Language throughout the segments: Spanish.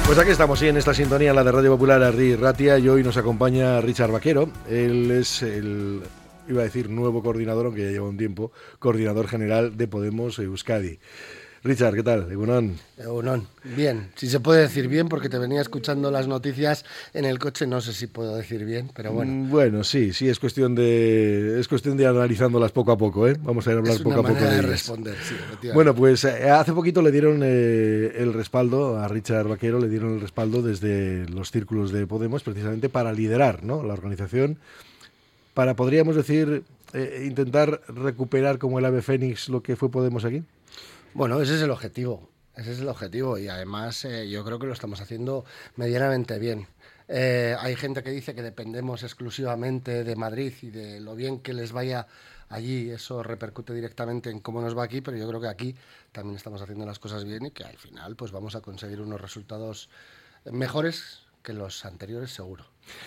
Pues aquí estamos, sí, en esta sintonía, la de Radio Popular, Herri Ratia, y hoy nos acompaña Richard Vaquero. Él es el, iba a decir, nuevo coordinador, aunque ya lleva un tiempo, coordinador general de Podemos Euskadi. Richard, ¿qué tal? Egunon. Egunon, bien, si se puede decir bien, porque te venía escuchando las noticias en el coche, no sé si puedo decir bien, pero bueno. Bueno, sí, es cuestión de analizándolas poco a poco, ¿eh? Vamos a ir a hablar poco a poco de ellas. Responder, sí, bueno, pues hace poquito le dieron el respaldo a Richard Vaquero, le dieron el respaldo desde los círculos de Podemos, precisamente para liderar, ¿no?, la organización, para, podríamos decir, intentar recuperar como el ave fénix lo que fue Podemos aquí. Bueno, ese es el objetivo y además yo creo que lo estamos haciendo medianamente bien. Hay gente que dice que dependemos exclusivamente de Madrid y de lo bien que les vaya allí, eso repercute directamente en cómo nos va aquí, pero yo creo que aquí también estamos haciendo las cosas bien y que al final pues vamos a conseguir unos resultados mejores que los anteriores, seguro.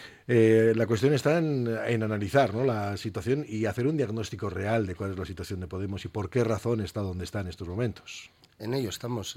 La cuestión está en analizar, ¿no?, la situación y hacer un diagnóstico real de cuál es la situación de Podemos y por qué razón está donde está en estos momentos. En ello estamos.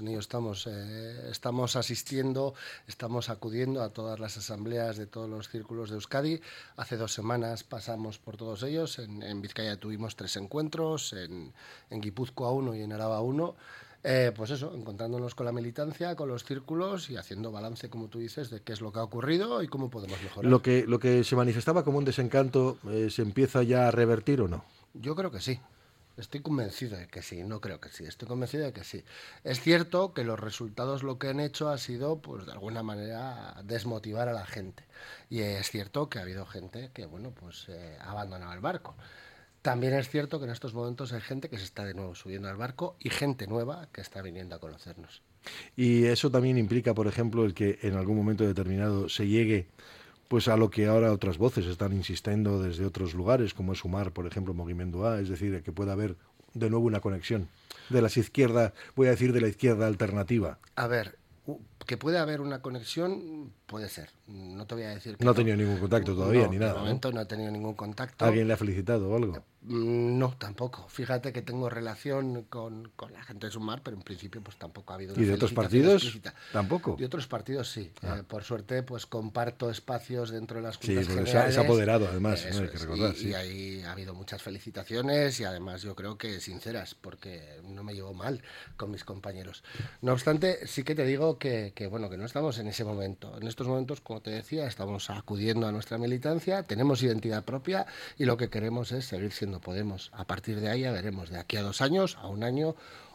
Estamos asistiendo, estamos acudiendo a todas las asambleas de todos los círculos de Euskadi. Hace 2 semanas pasamos por todos ellos. En Vizcaya tuvimos 3 encuentros, en Guipúzcoa 1 y en Araba 1. Pues eso, encontrándonos con la militancia, con los círculos y haciendo balance, como tú dices, de qué es lo que ha ocurrido y cómo podemos mejorar. Lo que se manifestaba como un desencanto, ¿se empieza ya a revertir o no? Yo creo que sí. Estoy convencido de que sí, no creo que sí, estoy convencido de que sí. Es cierto que los resultados lo que han hecho ha sido, pues de alguna manera, desmotivar a la gente. Y es cierto que ha habido gente que, bueno, pues ha abandonado el barco. También es cierto que en estos momentos hay gente que se está de nuevo subiendo al barco y gente nueva que está viniendo a conocernos. Y eso también implica, por ejemplo, el que en algún momento determinado se llegue pues a lo que ahora otras voces están insistiendo desde otros lugares, como es Sumar, por ejemplo, Movimiento A, es decir, que pueda haber de nuevo una conexión de las izquierdas, voy a decir de la izquierda alternativa. A ver, que puede haber una conexión, puede ser. No te voy a decir que no ha tenido ningún contacto todavía, ni nada. De momento no ha tenido ningún contacto. ¿Alguien le ha felicitado o algo? No, tampoco. Fíjate que tengo relación con la gente de Sumar, pero en principio pues tampoco ha habido una ¿Y de otros partidos? Explícita. ¿Tampoco? De otros partidos sí. Por suerte pues comparto espacios dentro de las juntas generales. Sí, se ha apoderado además, ¿no? Hay que recordar. Y ahí ha habido muchas felicitaciones y además yo creo que sinceras, porque no me llevo mal con mis compañeros. No obstante, sí que te digo que bueno, que no estamos en ese momento. En estos momentos, como te decía, estamos acudiendo a nuestra militancia, tenemos identidad propia y lo que queremos es seguir siendo Podemos. A partir de ahí ya veremos, de aquí a 2 años, a 1 año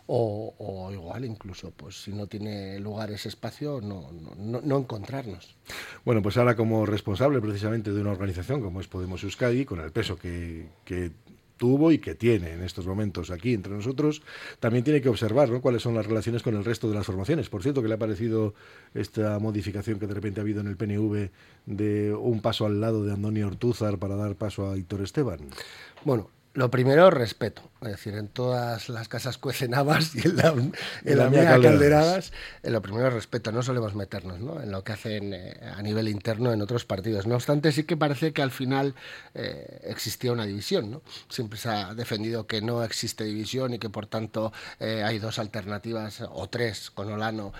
o igual incluso, pues si no tiene lugar ese espacio, no encontrarnos. Bueno, pues ahora como responsable precisamente de una organización como es Podemos Euskadi, con el peso que tuvo y que tiene en estos momentos aquí entre nosotros, también tiene que observar, ¿no?, cuáles son las relaciones con el resto de las formaciones. Por cierto, ¿qué le ha parecido esta modificación que de repente ha habido en el PNV de un paso al lado de Andoni Ortúzar para dar paso a Aitor Esteban? Bueno, lo primero, respeto. Es decir, en todas las casas cuecen habas y en la mía calderadas. Lo primero, respeto. No solemos meternos, ¿no?, en lo que hacen a nivel interno en otros partidos. No obstante, sí que parece que al final existía una división, ¿no? Siempre se ha defendido que no existe división y que, por tanto, hay 2 alternativas o 3 con Olano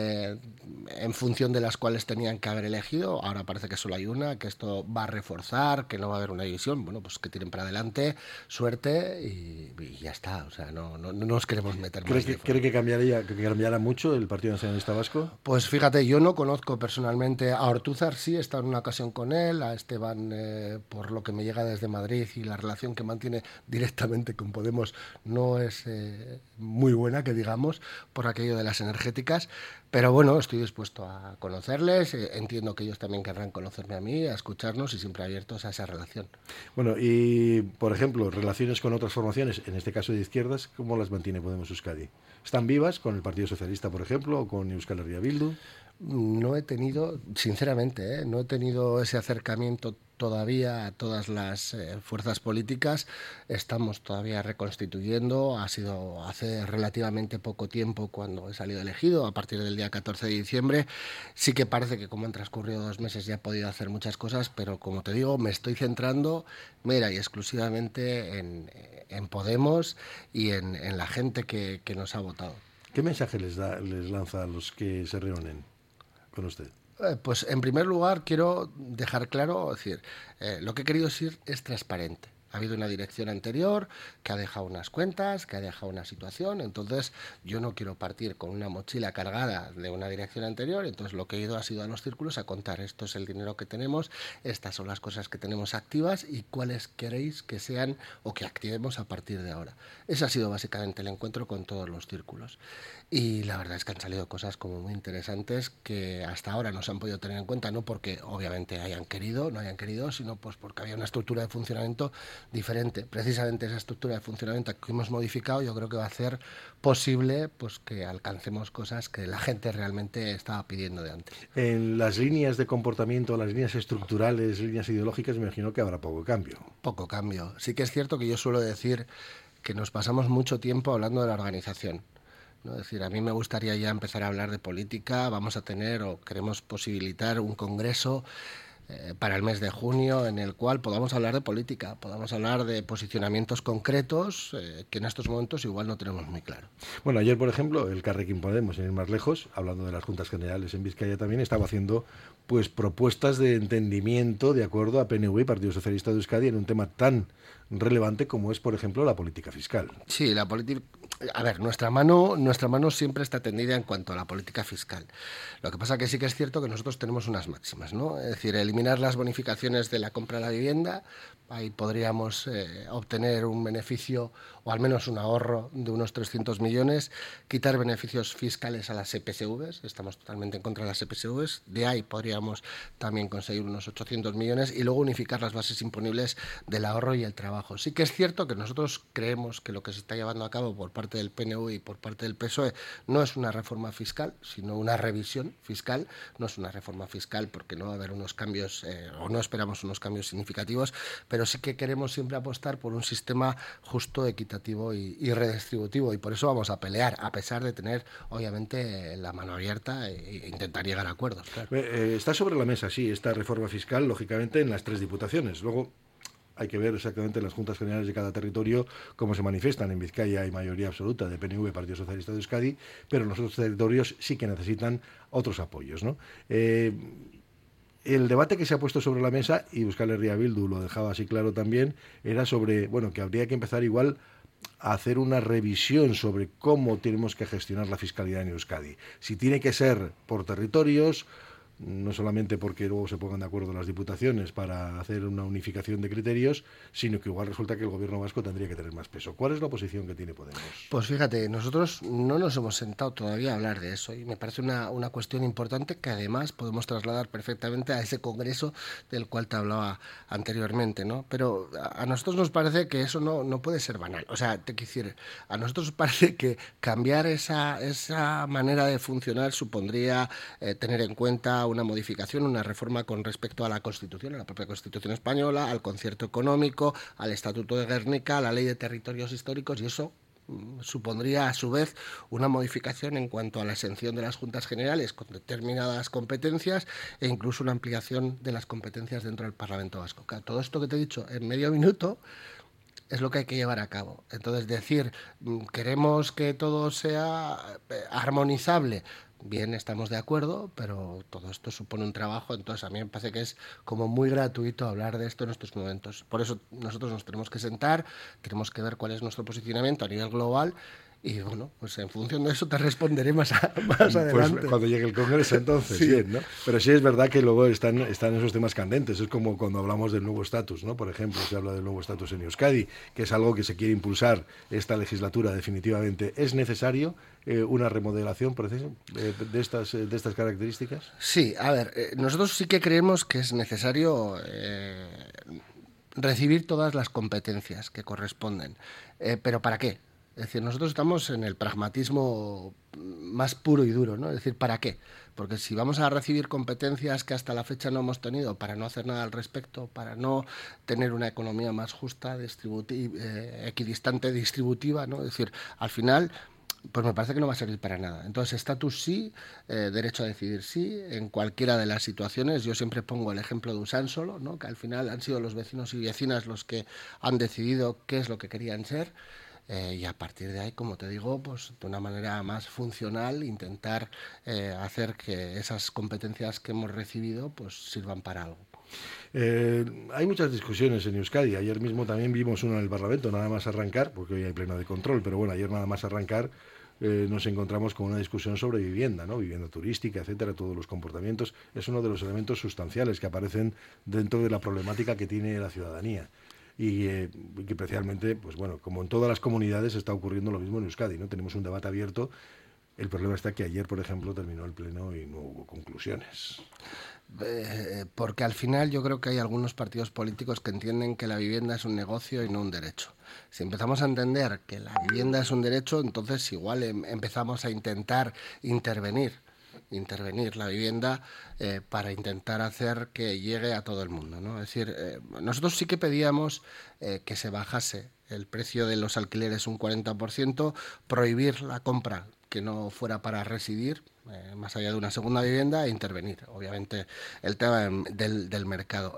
en función de las cuales tenían que haber elegido. Ahora parece que solo hay una, que esto va a reforzar, que no va a haber una división. Bueno, pues que tiren para adelante, suerte y ya está. O sea, no nos queremos meter más. ¿Cree que cambiará mucho el Partido Nacionalista Vasco? Pues fíjate, yo no conozco personalmente a Ortúzar, sí he estado en una ocasión con él, a Esteban, por lo que me llega desde Madrid y la relación que mantiene directamente con Podemos no es muy buena, que digamos, por aquello de las energéticas, pero bueno, estoy dispuesto a conocerles, entiendo que ellos también querrán conocerme a mí, a escucharnos y siempre abiertos a esa relación. Bueno, y por ejemplo, relaciones con otras formaciones, en este caso de izquierdas, ¿cómo las mantiene Podemos Euskadi? ¿Están vivas con el Partido Socialista, por ejemplo, o con Euskal Herria Bildu? No he tenido, sinceramente, no he tenido ese acercamiento todavía a todas las fuerzas políticas. Estamos todavía reconstituyendo. Ha sido hace relativamente poco tiempo cuando he salido elegido, a partir del día 14 de diciembre. Sí que parece que como han transcurrido 2 meses ya he podido hacer muchas cosas, pero como te digo, me estoy centrando mera y exclusivamente en Podemos y en la gente que nos ha votado. ¿Qué mensaje les lanza a los que se reúnen? con usted? Pues en primer lugar quiero dejar claro, es decir, lo que he querido decir es transparente. Ha habido una dirección anterior que ha dejado unas cuentas, que ha dejado una situación, entonces yo no quiero partir con una mochila cargada de una dirección anterior, entonces lo que he ido ha sido a los círculos a contar, esto es el dinero que tenemos, estas son las cosas que tenemos activas y cuáles queréis que sean o que activemos a partir de ahora. Ese ha sido básicamente el encuentro con todos los círculos. Y la verdad es que han salido cosas como muy interesantes que hasta ahora no se han podido tener en cuenta, no porque obviamente no hayan querido, sino pues porque había una estructura de funcionamiento diferente. Precisamente esa estructura de funcionamiento que hemos modificado yo creo que va a hacer posible pues que alcancemos cosas que la gente realmente estaba pidiendo de antes. En las líneas de comportamiento, las líneas estructurales, líneas ideológicas, me imagino que habrá poco cambio. Poco cambio. Sí que es cierto que yo suelo decir que nos pasamos mucho tiempo hablando de la organización, ¿no? Es decir, a mí me gustaría ya empezar a hablar de política. Vamos a tener o queremos posibilitar un congreso para el mes de junio en el cual podamos hablar de política, podamos hablar de posicionamientos concretos que en estos momentos igual no tenemos muy claro. Bueno, ayer, por ejemplo, el Carrequín Podemos, sin ir más lejos, hablando de las Juntas Generales en Vizcaya también, estaba haciendo pues propuestas de entendimiento de acuerdo a PNV y Partido Socialista de Euskadi en un tema tan relevante como es, por ejemplo, la política fiscal. Sí, la política... A ver, nuestra mano siempre está tendida en cuanto a la política fiscal. Lo que pasa que sí que es cierto que nosotros tenemos unas máximas, ¿no? Es decir, eliminar las bonificaciones de la compra de la vivienda, ahí podríamos obtener un beneficio o al menos un ahorro de unos 300 millones, quitar beneficios fiscales a las EPSVs, estamos totalmente en contra de las EPSVs, de ahí podríamos también conseguir unos 800 millones y luego unificar las bases imponibles del ahorro y el trabajo. Sí que es cierto que nosotros creemos que lo que se está llevando a cabo por parte del PNV y por parte del PSOE no es una reforma fiscal, sino una revisión fiscal, no es una reforma fiscal porque no va a haber unos cambios o no esperamos unos cambios significativos, pero sí que queremos siempre apostar por un sistema justo, equitativo y redistributivo y por eso vamos a pelear, a pesar de tener obviamente la mano abierta e intentar llegar a acuerdos. Claro. Está sobre la mesa, sí, esta reforma fiscal, lógicamente, en las 3 diputaciones. Luego hay que ver exactamente en las Juntas Generales de cada territorio cómo se manifiestan. En Vizcaya hay mayoría absoluta de PNV, Partido Socialista de Euskadi, pero en los otros territorios sí que necesitan otros apoyos, ¿no? El debate que se ha puesto sobre la mesa, y Euskal Herria Bildu lo dejaba así claro también, era sobre, bueno, que habría que empezar igual a hacer una revisión sobre cómo tenemos que gestionar la fiscalidad en Euskadi. Si tiene que ser por territorios, no solamente porque luego se pongan de acuerdo las diputaciones para hacer una unificación de criterios, sino que igual resulta que el gobierno vasco tendría que tener más peso. ¿Cuál es la posición que tiene Podemos? Pues fíjate, nosotros no nos hemos sentado todavía a hablar de eso y me parece una cuestión importante que además podemos trasladar perfectamente a ese congreso del cual te hablaba anteriormente, ¿no? Pero a nosotros nos parece que eso no puede ser banal. O sea, te quiero decir, a nosotros nos parece que cambiar esa manera de funcionar supondría tener en cuenta una modificación, una reforma con respecto a la Constitución, a la propia Constitución española, al concierto económico, al Estatuto de Guernica, a la Ley de Territorios Históricos, y eso supondría a su vez una modificación en cuanto a la exención de las Juntas Generales con determinadas competencias e incluso una ampliación de las competencias dentro del Parlamento Vasco. Claro, todo esto que te he dicho en medio minuto es lo que hay que llevar a cabo. Entonces, decir, queremos que todo sea armonizable, bien, estamos de acuerdo, pero todo esto supone un trabajo, entonces a mí me parece que es como muy gratuito hablar de esto en estos momentos. Por eso nosotros nos tenemos que sentar, tenemos que ver cuál es nuestro posicionamiento a nivel global y bueno, pues en función de eso te responderé más adelante. Pues cuando llegue el Congreso entonces, sí. Bien, ¿no? Pero sí es verdad que luego están esos temas candentes, es como cuando hablamos del nuevo estatus, ¿no? Por ejemplo, se habla del nuevo estatus en Euskadi, que es algo que se quiere impulsar esta legislatura definitivamente. ¿Es necesario una remodelación de estas características? Sí, a ver, nosotros sí que creemos que es necesario recibir todas las competencias que corresponden. ¿Pero para qué? Es decir, nosotros estamos en el pragmatismo más puro y duro, ¿no? Es decir, ¿para qué? Porque si vamos a recibir competencias que hasta la fecha no hemos tenido para no hacer nada al respecto, para no tener una economía más justa, equidistante, distributiva, ¿no? Es decir, al final, pues me parece que no va a servir para nada. Entonces, estatus sí, derecho a decidir sí, en cualquiera de las situaciones. Yo siempre pongo el ejemplo de Usánsolo, ¿no? Que al final han sido los vecinos y vecinas los que han decidido qué es lo que querían ser. y a partir de ahí, como te digo, pues de una manera más funcional intentar hacer que esas competencias que hemos recibido pues sirvan para algo. Hay muchas discusiones en Euskadi. Ayer mismo también vimos una en el Parlamento, nada más arrancar, porque hoy hay pleno de control, pero bueno, ayer nada más arrancar nos encontramos con una discusión sobre vivienda, ¿no? Vivienda turística, etcétera, todos los comportamientos. Es uno de los elementos sustanciales que aparecen dentro de la problemática que tiene la ciudadanía. Y que especialmente, pues bueno, como en todas las comunidades está ocurriendo lo mismo en Euskadi, ¿no? Tenemos un debate abierto. El problema está que ayer, por ejemplo, terminó el pleno y no hubo conclusiones. Porque al final yo creo que hay algunos partidos políticos que entienden que la vivienda es un negocio y no un derecho. Si empezamos a entender que la vivienda es un derecho, entonces igual empezamos a intentar intervenir la vivienda para intentar hacer que llegue a todo el mundo, ¿no? Es decir, nosotros sí que pedíamos que se bajase el precio de los alquileres un 40%, prohibir la compra que no fuera para residir, más allá de una segunda vivienda, e intervenir, obviamente, el tema del mercado.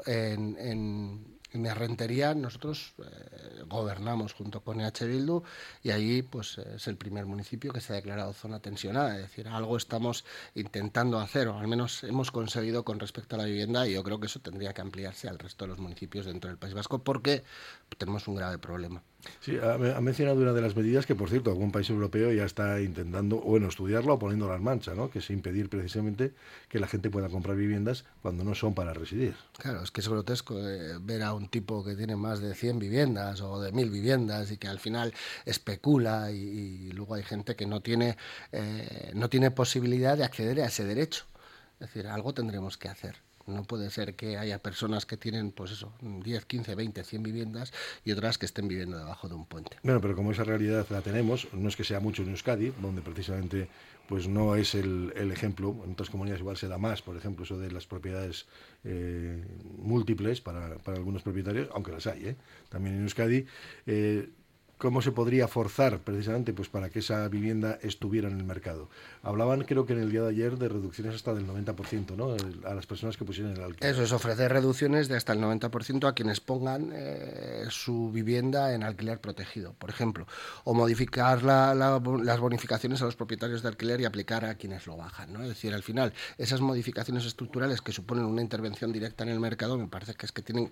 En Errentería nosotros gobernamos junto con EH Bildu y allí pues es el primer municipio que se ha declarado zona tensionada, es decir, algo estamos intentando hacer, o al menos hemos conseguido con respecto a la vivienda, y yo creo que eso tendría que ampliarse al resto de los municipios dentro del País Vasco porque tenemos un grave problema. Sí, ha mencionado una de las medidas que, por cierto, algún país europeo ya está intentando, bueno, estudiarla o poniéndola en marcha, ¿no? Que es impedir precisamente que la gente pueda comprar viviendas cuando no son para residir. Claro, es que es grotesco ver a un tipo que tiene más de 100 viviendas o de 1000 viviendas y que al final especula y luego hay gente que no tiene posibilidad de acceder a ese derecho. Es decir, algo tendremos que hacer. No puede ser que haya personas que tienen, pues eso, 10, 15, 20, 100 viviendas y otras que estén viviendo debajo de un puente. Bueno, pero como esa realidad la tenemos, no es que sea mucho en Euskadi, donde precisamente pues no es el ejemplo. En otras comunidades igual se da más, por ejemplo, eso de las propiedades múltiples para algunos propietarios, aunque las hay, también en Euskadi. ¿Cómo se podría forzar precisamente pues para que esa vivienda estuviera en el mercado? Hablaban, creo que en el día de ayer, de reducciones hasta del 90%, ¿no? A las personas que pusieran el alquiler. Eso es, ofrecer reducciones de hasta el 90% a quienes pongan su vivienda en alquiler protegido, por ejemplo. O modificar las bonificaciones a los propietarios de alquiler y aplicar a quienes lo bajan, ¿no? Es decir, al final, esas modificaciones estructurales que suponen una intervención directa en el mercado, me parece que es que tienen...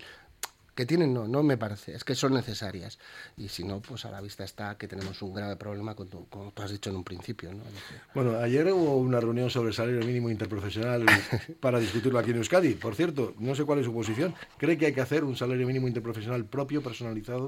no me parece, es que son necesarias. Y si no, pues a la vista está que tenemos un grave problema, como tú has dicho en un principio, ¿no? Bueno, ayer hubo una reunión sobre el salario mínimo interprofesional para discutirlo aquí en Euskadi. Por cierto, no sé cuál es su posición. ¿Cree que hay que hacer un salario mínimo interprofesional propio, personalizado?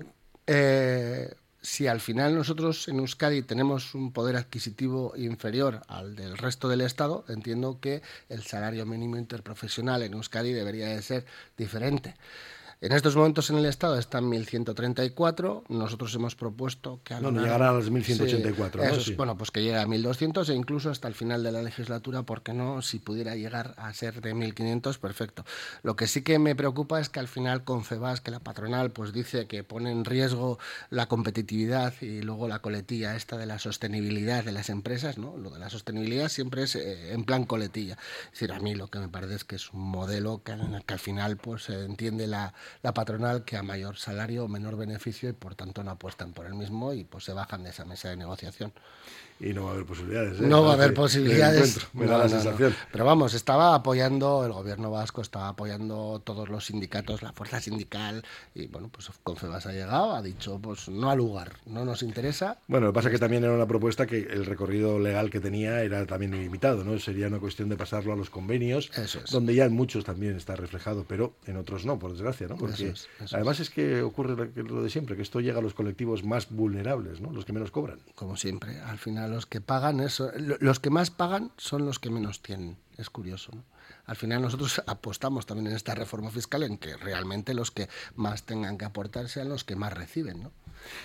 Si al final nosotros en Euskadi tenemos un poder adquisitivo inferior al del resto del Estado, entiendo que el salario mínimo interprofesional en Euskadi debería de ser diferente. En estos momentos en el Estado está en 1.134, nosotros hemos propuesto que... No llegará a los 1.184, sí, ¿no? Sí. Bueno, pues que llegue a 1.200 e incluso hasta el final de la legislatura, ¿por qué no? Si pudiera llegar a ser de 1.500, perfecto. Lo que sí que me preocupa es que al final Confebask, que la patronal pues dice que pone en riesgo la competitividad y luego la coletilla esta de la sostenibilidad de las empresas, ¿no? Lo de la sostenibilidad siempre es en plan coletilla. Es decir, a mí lo que me parece es que es un modelo que al final pues se entiende la patronal que a mayor salario menor beneficio y por tanto no apuestan por el mismo y pues se bajan de esa mesa de negociación. Y no va a haber posibilidades. No va a haber posibilidades. Me da la sensación. No. Pero vamos, estaba apoyando, el gobierno vasco estaba apoyando todos los sindicatos, la fuerza sindical, y bueno, pues Confebask ha llegado, ha dicho, pues no al lugar, no nos interesa. Bueno, lo que pasa es que también era una propuesta que el recorrido legal que tenía era también ilimitado, ¿no? Sería una cuestión de pasarlo a los convenios, eso es. Donde ya en muchos también está reflejado, pero en otros no, por desgracia, ¿no? Porque eso además es que ocurre lo de siempre, que esto llega a los colectivos más vulnerables, ¿no? Los que menos cobran. Como siempre, al final los que pagan eso, los que más pagan son los que menos tienen. Es curioso, ¿no? Al final nosotros apostamos también en esta reforma fiscal en que realmente los que más tengan que aportar sean los que más reciben, ¿no?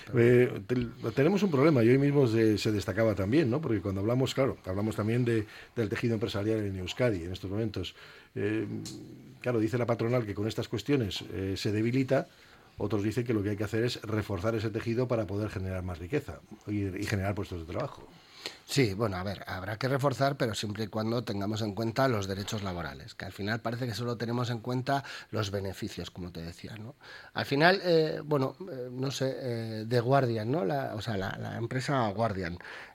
Tenemos un problema y hoy mismo se destacaba también, ¿no? Porque cuando hablamos, claro, hablamos también del tejido empresarial en Euskadi en estos momentos. Claro, dice la patronal que con estas cuestiones se debilita. Otros dicen que lo que hay que hacer es reforzar ese tejido para poder generar más riqueza y generar puestos de trabajo. Sí, bueno, a ver, habrá que reforzar, pero siempre y cuando tengamos en cuenta los derechos laborales, que al final parece que solo tenemos en cuenta los beneficios, como te decía, ¿no? Al final, no sé, The Guardian, ¿no? La empresa Guardian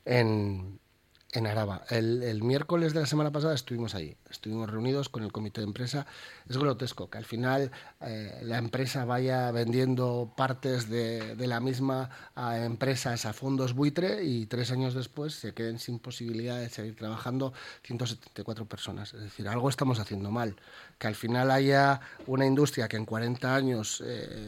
en Araba. El miércoles de la semana pasada estuvimos allí, estuvimos reunidos con el comité de empresa. Es grotesco que al final la empresa vaya vendiendo partes de la misma a empresas, a fondos buitre, y 3 años después se queden sin posibilidad de seguir trabajando 174 personas. Es decir, algo estamos haciendo mal. Que al final haya una industria que en 40 años,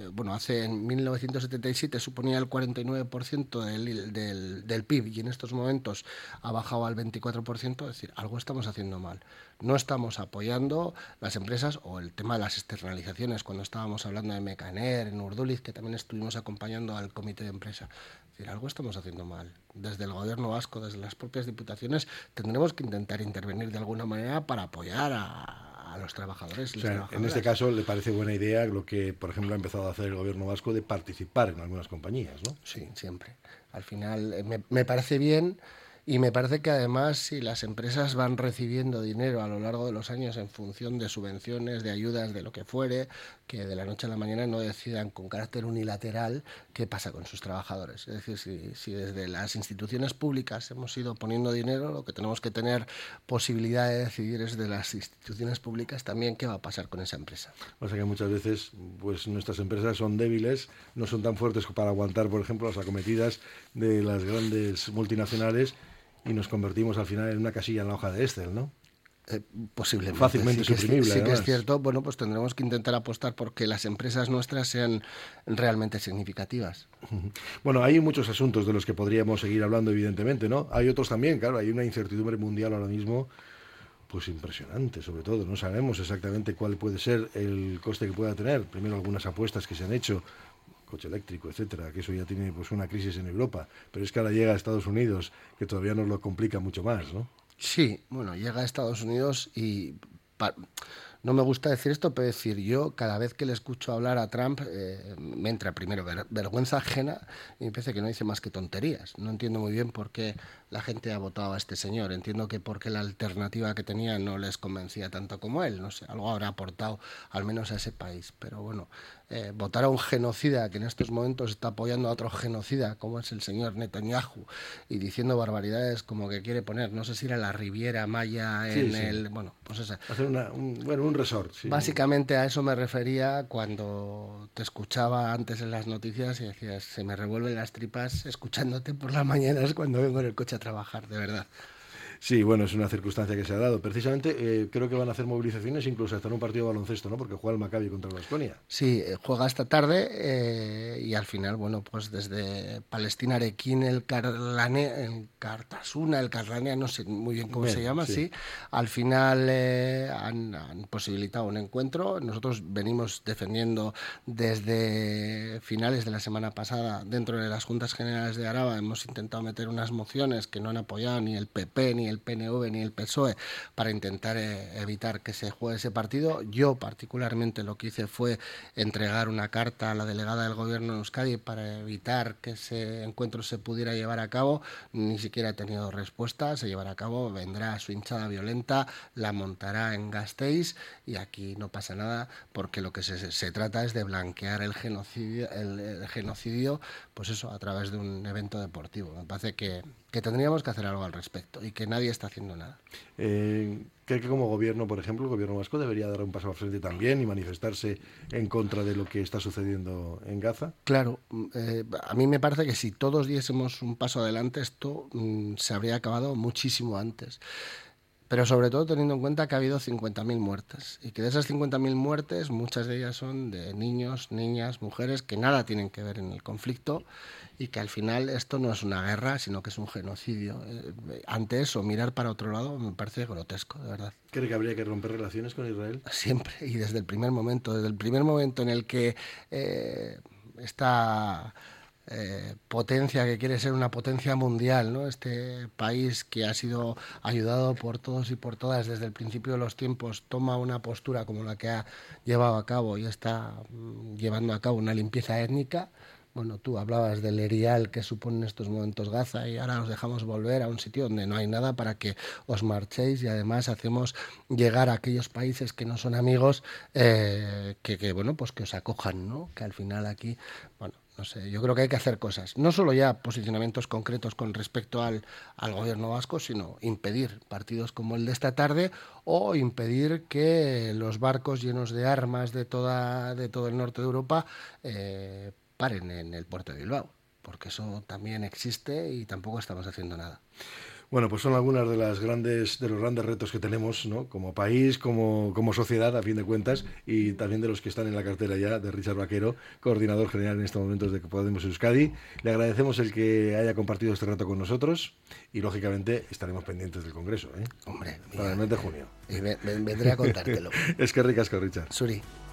en 1977 suponía el 49% del PIB y en estos momentos ha bajado al 24%, es decir, algo estamos haciendo mal. No estamos apoyando las empresas, o el tema de las externalizaciones, cuando estábamos hablando de Mecaner, en Urduliz, que también estuvimos acompañando al comité de empresa. Es decir, algo estamos haciendo mal. Desde el gobierno vasco, desde las propias diputaciones, tendremos que intentar intervenir de alguna manera para apoyar a los trabajadores. O sea, en este caso le parece buena idea lo que, por ejemplo, ha empezado a hacer el gobierno vasco de participar en algunas compañías, ¿no? Sí, siempre. Al final me parece bien. Y me parece que además, si las empresas van recibiendo dinero a lo largo de los años en función de subvenciones, de ayudas, de lo que fuere, que de la noche a la mañana no decidan con carácter unilateral qué pasa con sus trabajadores. Es decir, si desde las instituciones públicas hemos ido poniendo dinero, lo que tenemos que tener posibilidad de decidir es de las instituciones públicas también qué va a pasar con esa empresa. O sea que muchas veces pues nuestras empresas son débiles, no son tan fuertes para aguantar, por ejemplo, las acometidas de las grandes multinacionales, y nos convertimos al final en una casilla en la hoja de Excel, ¿no? Posiblemente. Fácilmente suprimible. Sí que es cierto. Bueno, pues tendremos que intentar apostar porque las empresas nuestras sean realmente significativas. Bueno, hay muchos asuntos de los que podríamos seguir hablando, evidentemente, ¿no? Hay otros también, claro, hay una incertidumbre mundial ahora mismo, pues impresionante, sobre todo. No sabemos exactamente cuál puede ser el coste que pueda tener. Primero, algunas apuestas que se han hecho, coche eléctrico, etcétera, que eso ya tiene pues una crisis en Europa, pero es que ahora llega a Estados Unidos, que todavía nos lo complica mucho más, ¿no? Sí, bueno, llega a Estados Unidos y no me gusta decir esto, pero decir, yo cada vez que le escucho hablar a Trump me entra primero vergüenza ajena y me parece que no dice más que tonterías. No entiendo muy bien por qué la gente ha votado a este señor. Entiendo que porque la alternativa que tenía no les convencía tanto como él. No sé, algo habrá aportado al menos a ese país. Pero bueno, votar a un genocida que en estos momentos está apoyando a otro genocida como es el señor Netanyahu y diciendo barbaridades como que quiere poner, no sé si era la Riviera Maya en el... Bueno, pues esa. Hacer un resort. Sí. Básicamente a eso me refería cuando te escuchaba antes en las noticias y decías, se me revuelven las tripas escuchándote por las mañanas cuando vengo en el coche a trabajar, de verdad. Sí, bueno, es una circunstancia que se ha dado. Precisamente creo que van a hacer movilizaciones incluso hasta en un partido de baloncesto, ¿no? Porque juega el Maccabi contra el Baskonia. Sí, juega esta tarde y al final, bueno, pues desde Palestina, Arequín, el Cartasuna, el Carlanea, no sé muy bien cómo se llama, sí. Al final han posibilitado un encuentro. Nosotros venimos defendiendo desde finales de la semana pasada, dentro de las Juntas Generales de Araba, hemos intentado meter unas mociones que no han apoyado ni el PP, ni el PNV ni el PSOE para intentar evitar que se juegue ese partido. Yo particularmente lo que hice fue entregar una carta a la delegada del gobierno de Euskadi para evitar que ese encuentro se pudiera llevar a cabo. Ni siquiera he tenido respuesta. Se llevará a cabo, vendrá su hinchada violenta, la montará en Gasteiz y aquí no pasa nada porque lo que se trata es de blanquear el genocidio, pues eso, a través de un evento deportivo. Me parece que tendríamos que hacer algo al respecto y que nadie está haciendo nada. ¿Cree que como gobierno, por ejemplo, el gobierno vasco debería dar un paso al frente también y manifestarse en contra de lo que está sucediendo en Gaza? Claro, a mí me parece que si todos diésemos un paso adelante, esto se habría acabado muchísimo antes. Pero sobre todo teniendo en cuenta que ha habido 50.000 muertes y que de esas 50.000 muertes muchas de ellas son de niños, niñas, mujeres que nada tienen que ver en el conflicto y que al final esto no es una guerra sino que es un genocidio. Ante eso, mirar para otro lado me parece grotesco, de verdad. ¿Cree que habría que romper relaciones con Israel? Siempre y desde el primer momento en el que esta... potencia que quiere ser una potencia mundial, ¿no? Este país que ha sido ayudado por todos y por todas desde el principio de los tiempos toma una postura como la que ha llevado a cabo y está llevando a cabo una limpieza étnica. Bueno, tú hablabas del erial que supone en estos momentos Gaza y ahora os dejamos volver a un sitio donde no hay nada para que os marchéis y además hacemos llegar a aquellos países que no son amigos bueno, pues que os acojan, ¿no? Que al final aquí, bueno, no sé, yo creo que hay que hacer cosas. No solo ya posicionamientos concretos con respecto al gobierno vasco, sino impedir partidos como el de esta tarde o impedir que los barcos llenos de armas de todo el norte de Europa paren en el puerto de Bilbao, porque eso también existe y tampoco estamos haciendo nada. Bueno, pues son algunas de los grandes retos que tenemos, ¿no? Como país, como sociedad, a fin de cuentas, y también de los que están en la cartera ya de Richard Vaquero, coordinador general en estos momentos de Podemos Euskadi. Le agradecemos el que haya compartido este rato con nosotros y, lógicamente, estaremos pendientes del Congreso, ¿eh? Hombre, para el mes de junio. Y vendré a contártelo. Es que ricasco, Richard. Suri.